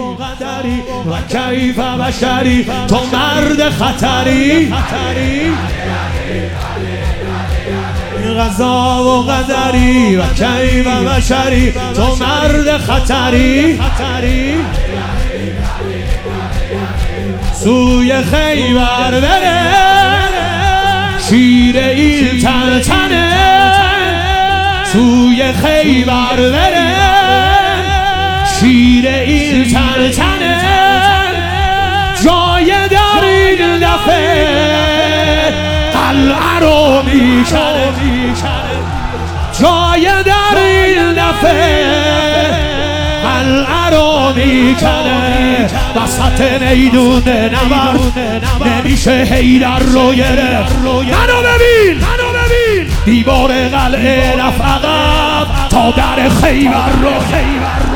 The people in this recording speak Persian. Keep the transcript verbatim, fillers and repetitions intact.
و کیف بشری تو مرد خطری قضا و قدری و کیف بشری تو مرد خطری سوی خیبر بره شیر این تن تنه سوی خیبر بره شیر این تن تنه جای در این دفعه قلعه رو میکنه جای در این دفعه قلعه رو میکنه وسط میدون نبرد نمیشه حیدر رو گرفت منو ببین منو ببین دیوار قلعه رفت عقب تا در خیبر رو خیبر